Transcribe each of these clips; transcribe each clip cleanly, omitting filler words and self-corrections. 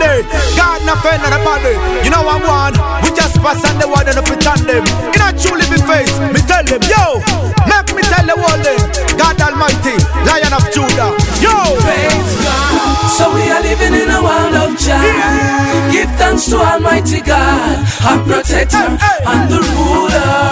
Sunday. God not fair none body. You know I'm one. We just pass on the word and if it on them. In a truly be face, me tell them, yo, make me tell the world them. God Almighty, Lion of Judah. Yo, praise God. So we are living in a world of joy. Give thanks to Almighty God, our protector and the ruler.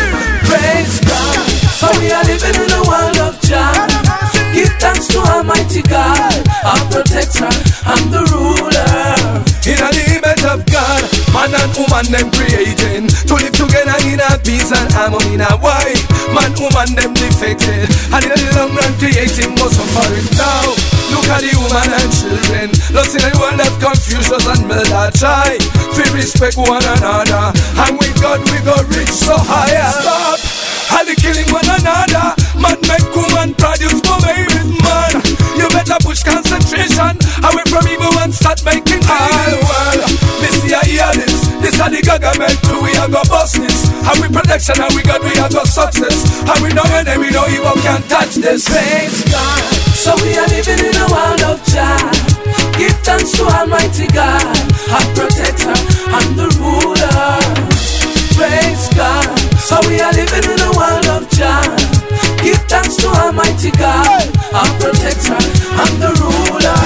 Praise God. So we are living in a world of joy. Give thanks to Almighty God, our protector and the ruler. In the image of God, man and woman them creating to live together in a peace and harmony. Now why man woman them defected, and in the long run creating most of it now. Look at the woman and children, lost in a world of confusion and murder. Try to respect one another, and with God we go rich so higher. Stop all the killing one another. Man make woman produce more babies, man. You better push concentration away from evil and start making all well. Missy, I hear this. This are the government. We are go business. And we protection and we got we are go success. And we know enemy, no evil can touch this. Praise God. So we are living in a world of joy. Give thanks to Almighty God, our protector and the ruler. Praise God. So we are living in a world of joy. Give thanks to Almighty God, our protector and the ruler.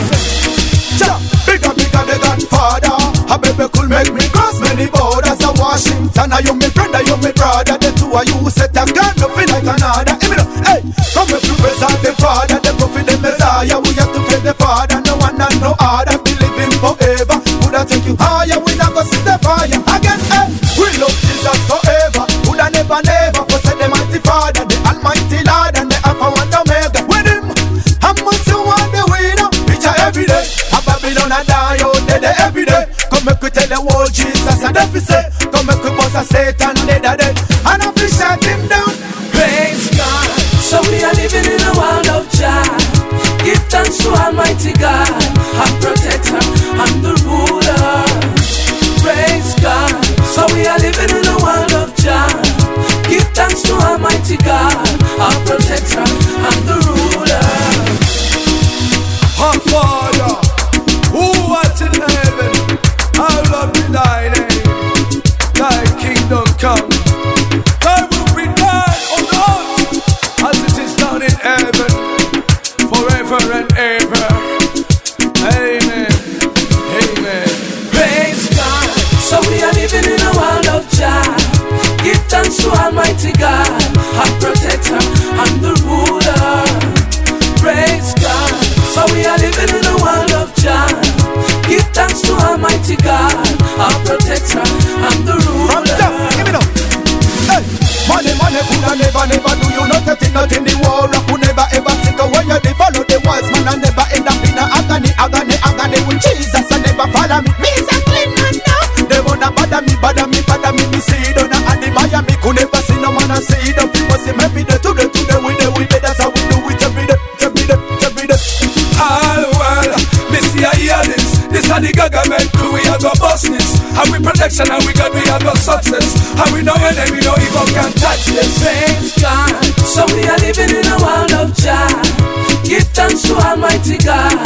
Listen, bigger the Godfather. A baby could make me cross many borders. A Washington, are you my friend, are you my brother? The two of you set a gun, nothing like another. Hey, come and present the Father, the Prophet, the Messiah. We have to face the Father, no one and no other. Believe him forever. Would I take you higher? We not go see the fire again. Hey, we love Jesus forever. Would I never for say the mighty Father, the Almighty Lord, and the Alpha and Omega. With him, I must you want the winner. Each and every day, a Babylon and die out there every day. Come make we tell the world Jesus and if we say, come make we bust a Satan dead a dead, and if we shut him down. Praise God. So we are living in a world of joy. Give thanks to Almighty God, our protector and the ruler. Praise God. So we are living in a world of joy. Give thanks to Almighty God, our protector and the ruler. Our Father, who art in heaven, hallowed be thy name. Thy kingdom come, thy will be done on earth as it is done in heaven, forever and ever. Amen. Amen. Praise God. So we are living in a world of joy. Give thanks to Almighty God, our protector and the ruler. Praise God. So we are living in a world of joy. Give thanks to Almighty God, our protector and the ruler. From top, give me now. Hey, money could never do you nothing in the war. I could never ever think of where you follow the wise man and never end up in a agony with Jesus and never follow me. Me is a clean man now. They wanna bother me, me see it on a admire me. Could never see no man and see it. People say maybe they today we did. That's how we do it every day. All well, Missy, I hear this. This are the government, we are go business. And we protection and we got we are go success. And we know enemy, no evil can touch this. Praise God. So we are living in a world of joy. Give thanks to Almighty God,